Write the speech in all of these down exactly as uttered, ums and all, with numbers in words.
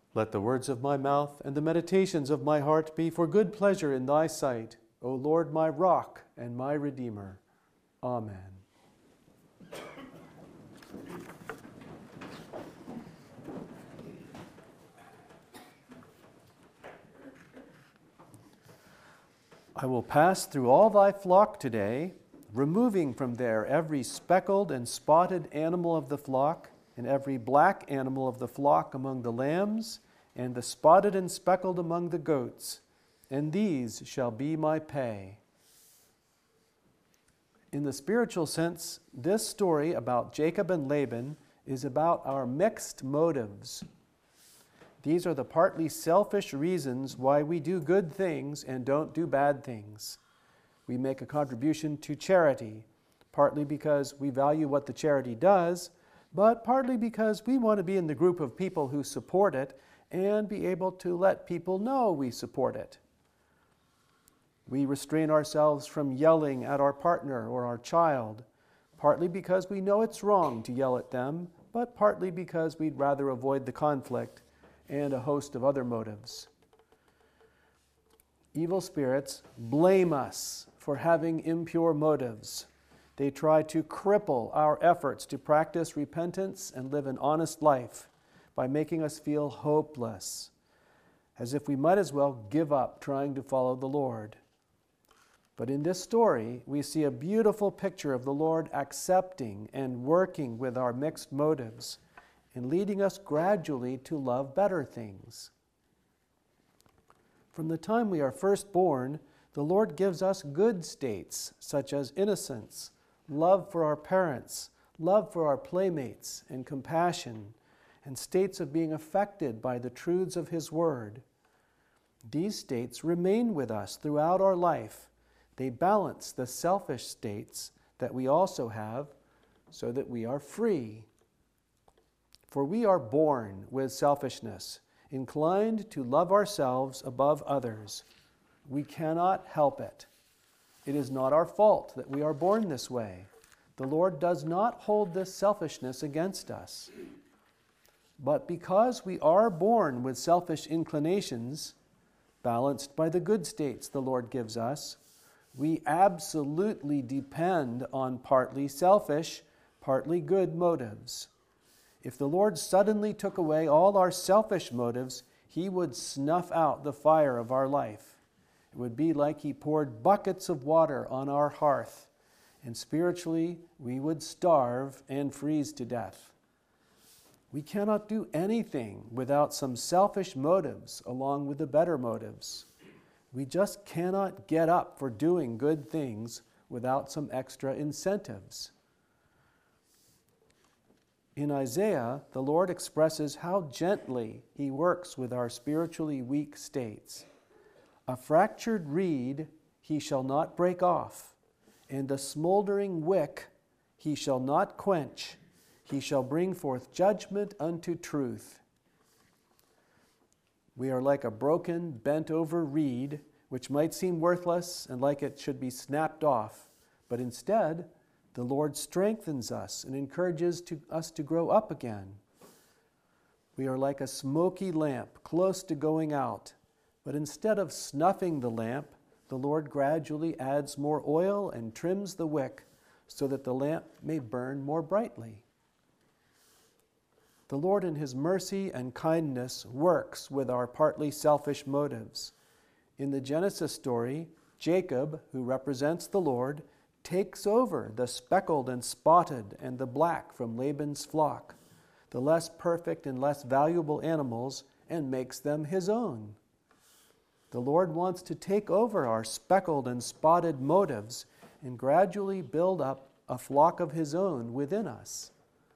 Let the words of my mouth and the meditations of my heart be for good pleasure in thy sight, O Lord, my rock and my redeemer. Amen. I will pass through all thy flock today, removing from there every speckled and spotted animal of the flock, and every black animal of the flock among the lambs, and the spotted and speckled among the goats, and these shall be my pay. In the spiritual sense, this story about Jacob and Laban is about our mixed motives. These are the partly selfish reasons why we do good things and don't do bad things. We make a contribution to charity, partly because we value what the charity does, but partly because we want to be in the group of people who support it and be able to let people know we support it. We restrain ourselves from yelling at our partner or our child, partly because we know it's wrong to yell at them, but partly because we'd rather avoid the conflict and a host of other motives. Evil spirits blame us for having impure motives. They try to cripple our efforts to practice repentance and live an honest life by making us feel hopeless, as if we might as well give up trying to follow the Lord. But in this story, we see a beautiful picture of the Lord accepting and working with our mixed motives and leading us gradually to love better things. From the time we are first born, the Lord gives us good states such as innocence, love for our parents, love for our playmates, and compassion, and states of being affected by the truths of His Word. These states remain with us throughout our life. They balance the selfish states that we also have so that we are free. For we are born with selfishness, inclined to love ourselves above others. We cannot help it. It is not our fault that we are born this way. The Lord does not hold this selfishness against us. But because we are born with selfish inclinations, balanced by the good states the Lord gives us, we absolutely depend on partly selfish, partly good motives. If the Lord suddenly took away all our selfish motives, He would snuff out the fire of our life. It would be like He poured buckets of water on our hearth, and spiritually we would starve and freeze to death. We cannot do anything without some selfish motives along with the better motives. We just cannot get up for doing good things without some extra incentives. In Isaiah, the Lord expresses how gently He works with our spiritually weak states. A fractured reed He shall not break off, and a smoldering wick He shall not quench. He shall bring forth judgment unto truth. We are like a broken, bent-over reed, which might seem worthless and like it should be snapped off, but instead, the Lord strengthens us and encourages to, us to grow up again. We are like a smoky lamp close to going out, but instead of snuffing the lamp, the Lord gradually adds more oil and trims the wick so that the lamp may burn more brightly. The Lord in His mercy and kindness works with our partly selfish motives. In the Genesis story, Jacob, who represents the Lord, takes over the speckled and spotted and the black from Laban's flock, the less perfect and less valuable animals, and makes them His own. The Lord wants to take over our speckled and spotted motives and gradually build up a flock of His own within us.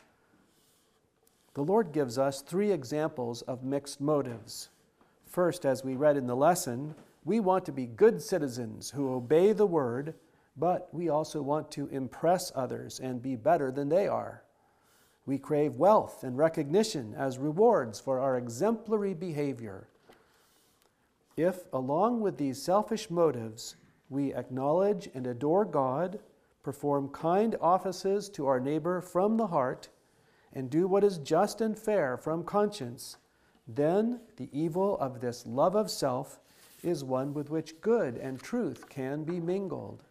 The Lord gives us three examples of mixed motives. First, as we read in the lesson, we want to be good citizens who obey the Word, but we also want to impress others and be better than they are. We crave wealth and recognition as rewards for our exemplary behavior. If, along with these selfish motives, we acknowledge and adore God, perform kind offices to our neighbor from the heart, and do what is just and fair from conscience, then the evil of this love of self is one with which good and truth can be mingled.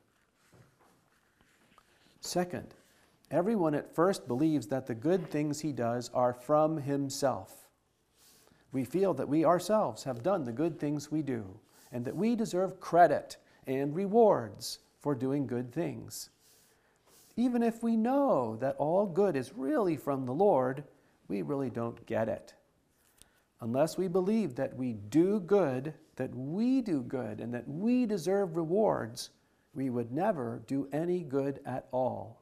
Second, everyone at first believes that the good things he does are from himself. We feel that we ourselves have done the good things we do, and that we deserve credit and rewards for doing good things. Even if we know that all good is really from the Lord, we really don't get it. Unless we believe that we do good, that we do good, and that we deserve rewards, we would never do any good at all.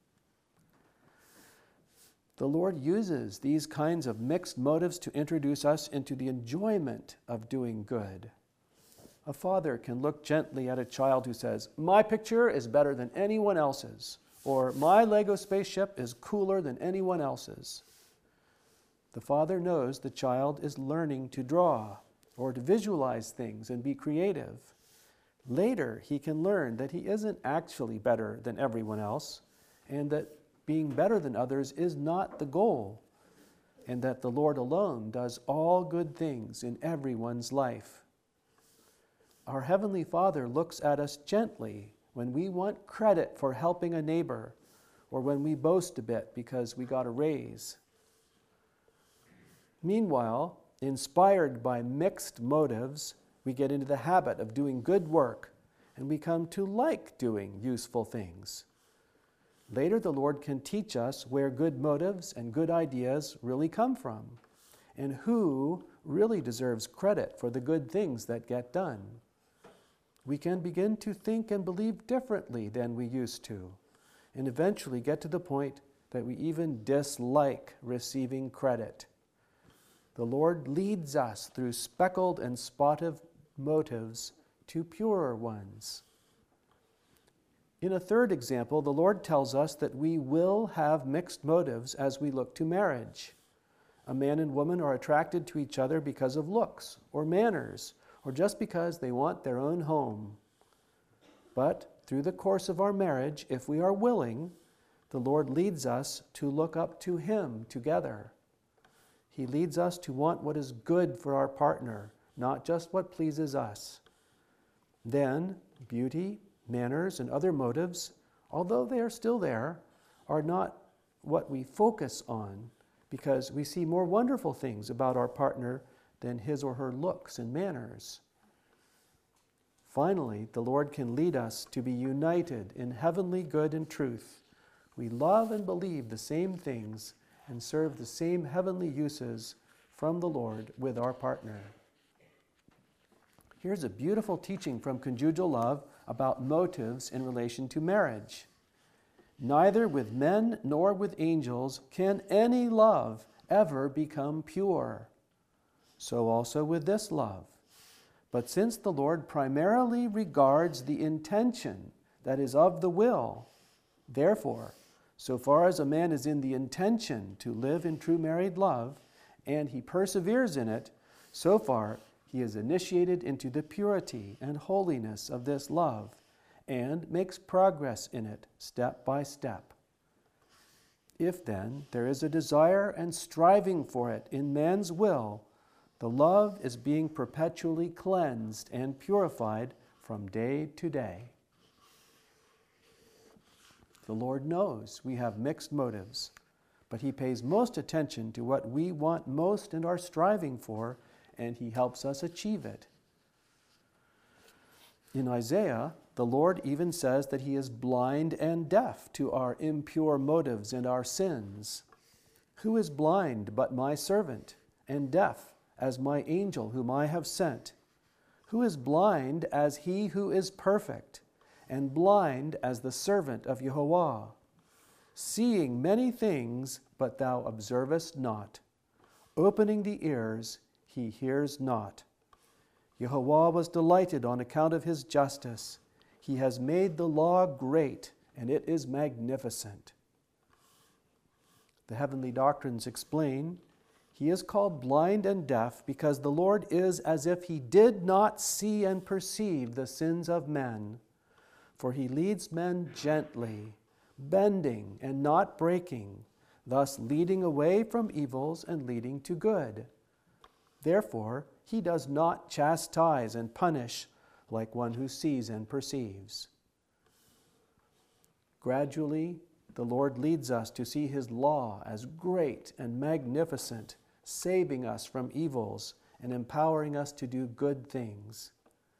The Lord uses these kinds of mixed motives to introduce us into the enjoyment of doing good. A father can look gently at a child who says, "My picture is better than anyone else's," or "My Lego spaceship is cooler than anyone else's." The father knows the child is learning to draw or to visualize things and be creative. Later, he can learn that he isn't actually better than everyone else, and that being better than others is not the goal, and that the Lord alone does all good things in everyone's life. Our Heavenly Father looks at us gently when we want credit for helping a neighbor, or when we boast a bit because we got a raise. Meanwhile, inspired by mixed motives, we get into the habit of doing good work, and we come to like doing useful things. Later, the Lord can teach us where good motives and good ideas really come from, and who really deserves credit for the good things that get done. We can begin to think and believe differently than we used to, and eventually get to the point that we even dislike receiving credit. The Lord leads us through speckled and spotted motives to purer ones. In a third example, the Lord tells us that we will have mixed motives as we look to marriage. A man and woman are attracted to each other because of looks or manners, or just because they want their own home. But through the course of our marriage, if we are willing, the Lord leads us to look up to Him together. He leads us to want what is good for our partner, not just what pleases us. Then, beauty, manners, and other motives, although they are still there, are not what we focus on, because we see more wonderful things about our partner than his or her looks and manners. Finally, the Lord can lead us to be united in heavenly good and truth. We love and believe the same things and serve the same heavenly uses from the Lord with our partner. Here's a beautiful teaching from Conjugal Love about motives in relation to marriage. Neither with men nor with angels can any love ever become pure. So also with this love. But since the Lord primarily regards the intention that is of the will, therefore, so far as a man is in the intention to live in true married love, and he perseveres in it, so far he is initiated into the purity and holiness of this love, and makes progress in it step by step. If then there is a desire and striving for it in man's will, the love is being perpetually cleansed and purified from day to day. The Lord knows we have mixed motives, but He pays most attention to what we want most and are striving for, and He helps us achieve it. In Isaiah, the Lord even says that He is blind and deaf to our impure motives and our sins. Who is blind but my servant, and deaf as my angel whom I have sent? Who is blind as he who is perfect, and blind as the servant of Yehovah, seeing many things, but thou observest not, opening the ears, he hears not. Yehovah was delighted on account of his justice. He has made the law great, and it is magnificent. The heavenly doctrines explain, he is called blind and deaf because the Lord is as if he did not see and perceive the sins of men. For he leads men gently, bending and not breaking, thus leading away from evils and leading to good. Therefore, he does not chastise and punish like one who sees and perceives. Gradually, the Lord leads us to see his law as great and magnificent, saving us from evils and empowering us to do good things.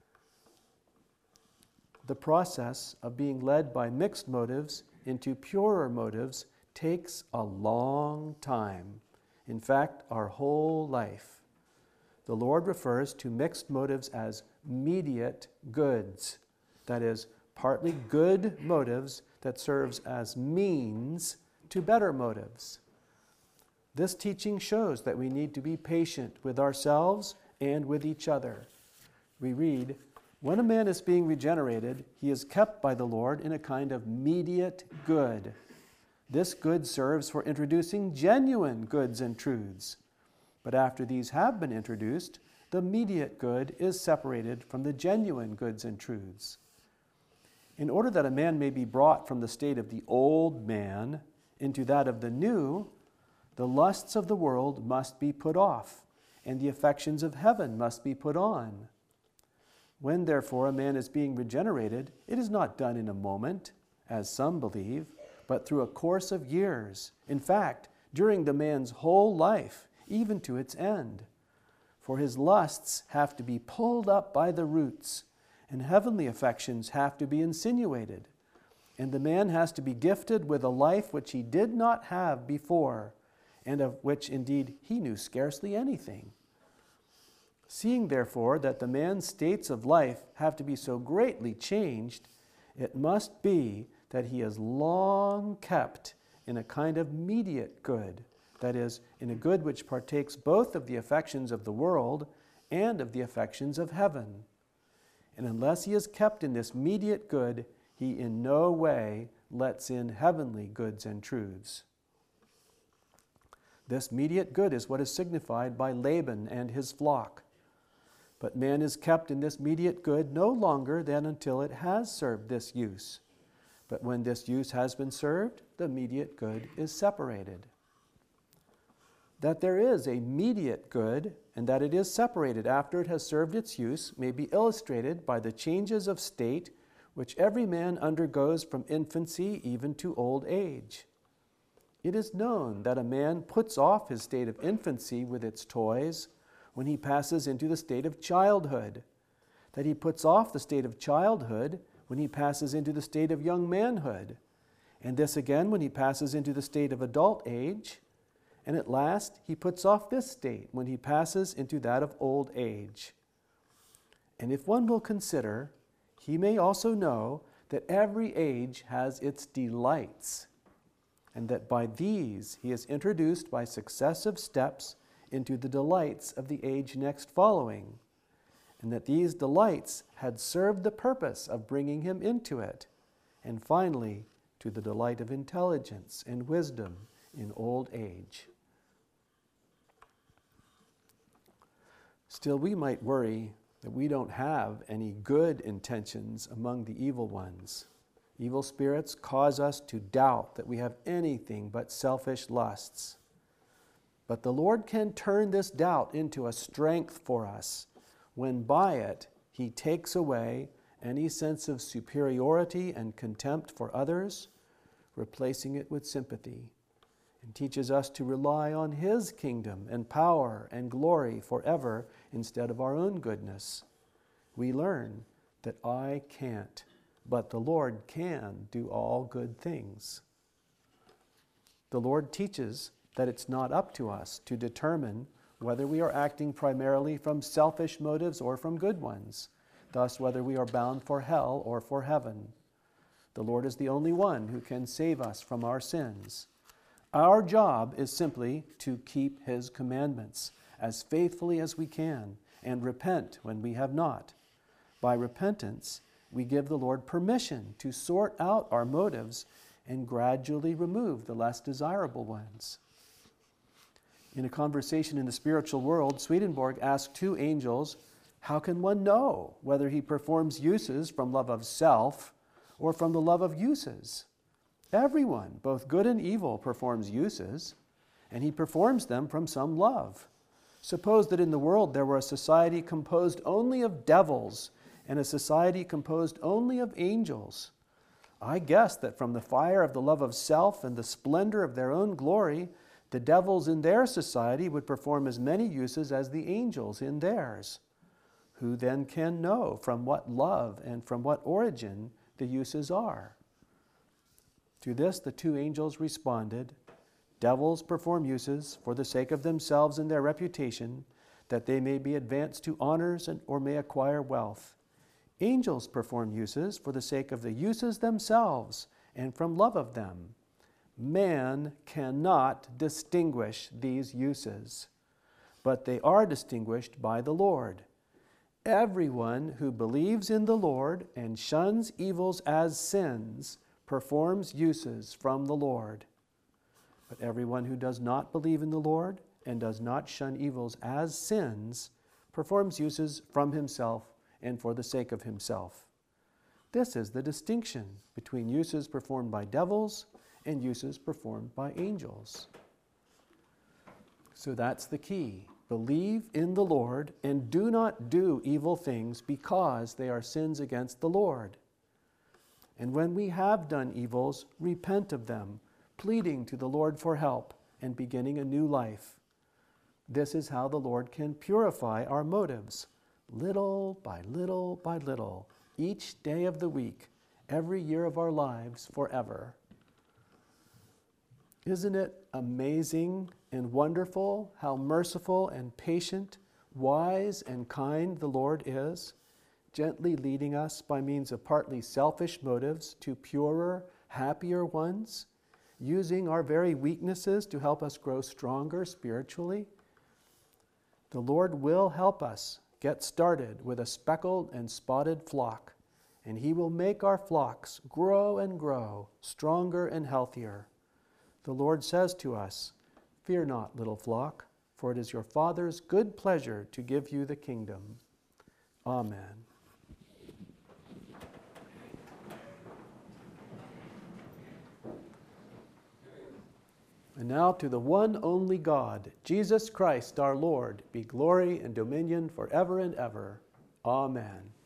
The process of being led by mixed motives into purer motives takes a long time. In fact, our whole life. The Lord refers to mixed motives as mediate goods. That is, partly good motives that serves as means to better motives. This teaching shows that we need to be patient with ourselves and with each other. We read, "When a man is being regenerated, he is kept by the Lord in a kind of mediate good. This good serves for introducing genuine goods and truths. But after these have been introduced, the mediate good is separated from the genuine goods and truths. In order that a man may be brought from the state of the old man into that of the new, the lusts of the world must be put off, and the affections of heaven must be put on. When, therefore, a man is being regenerated, it is not done in a moment, as some believe, but through a course of years. In fact, during the man's whole life, even to its end. For his lusts have to be pulled up by the roots, and heavenly affections have to be insinuated. And the man has to be gifted with a life which he did not have before, and of which indeed he knew scarcely anything. Seeing, therefore, that the man's states of life have to be so greatly changed, it must be that he is long kept in a kind of mediate good, that is, in a good which partakes both of the affections of the world and of the affections of heaven. And unless he is kept in this mediate good, he in no way lets in heavenly goods and truths. This mediate good is what is signified by Laban and his flock. But man is kept in this mediate good no longer than until it has served this use. But when this use has been served, the mediate good is separated. That there is a mediate good and that it is separated after it has served its use may be illustrated by the changes of state which every man undergoes from infancy even to old age. It is known that a man puts off his state of infancy with its toys when he passes into the state of childhood, that he puts off the state of childhood when he passes into the state of young manhood, and this again when he passes into the state of adult age, and at last he puts off this state when he passes into that of old age. And if one will consider, he may also know that every age has its delights, and that by these he is introduced by successive steps into the delights of the age next following, and that these delights had served the purpose of bringing him into it, and finally to the delight of intelligence and wisdom in old age. Still, we might worry that we don't have any good intentions among the evil ones. Evil spirits cause us to doubt that we have anything but selfish lusts. But the Lord can turn this doubt into a strength for us, when by it he takes away any sense of superiority and contempt for others, replacing it with sympathy, and teaches us to rely on his kingdom and power and glory forever instead of our own goodness. We learn that I can't, but the Lord can do all good things. The Lord teaches that it's not up to us to determine whether we are acting primarily from selfish motives or from good ones, thus whether we are bound for hell or for heaven. The Lord is the only one who can save us from our sins. Our job is simply to keep his commandments as faithfully as we can and repent when we have not. By repentance, we give the Lord permission to sort out our motives and gradually remove the less desirable ones. In a conversation in the spiritual world, Swedenborg asked two angels, how can one know whether he performs uses from love of self or from the love of uses? Everyone, both good and evil, performs uses, and he performs them from some love. Suppose that in the world there were a society composed only of devils and a society composed only of angels. I guess that from the fire of the love of self and the splendor of their own glory, the devils in their society would perform as many uses as the angels in theirs. Who then can know from what love and from what origin the uses are? To this the two angels responded, devils perform uses for the sake of themselves and their reputation, that they may be advanced to honors and, or may acquire wealth. Angels perform uses for the sake of the uses themselves and from love of them. Man cannot distinguish these uses, but they are distinguished by the Lord. Everyone who believes in the Lord and shuns evils as sins performs uses from the Lord. But everyone who does not believe in the Lord and does not shun evils as sins performs uses from himself and for the sake of himself. This is the distinction between uses performed by devils and uses performed by angels. So that's the key. Believe in the Lord and do not do evil things because they are sins against the Lord. And when we have done evils, repent of them, pleading to the Lord for help and beginning a new life. This is how the Lord can purify our motives, little by little by little, each day of the week, every year of our lives, forever. Isn't it amazing and wonderful how merciful and patient, wise and kind the Lord is, gently leading us by means of partly selfish motives to purer, happier ones, using our very weaknesses to help us grow stronger spiritually? The Lord will help us get started with a speckled and spotted flock, and He will make our flocks grow and grow, stronger and healthier. The Lord says to us, "Fear not, little flock, for it is your Father's good pleasure to give you the kingdom." Amen. And now to the one only God, Jesus Christ our Lord, be glory and dominion forever and ever. Amen.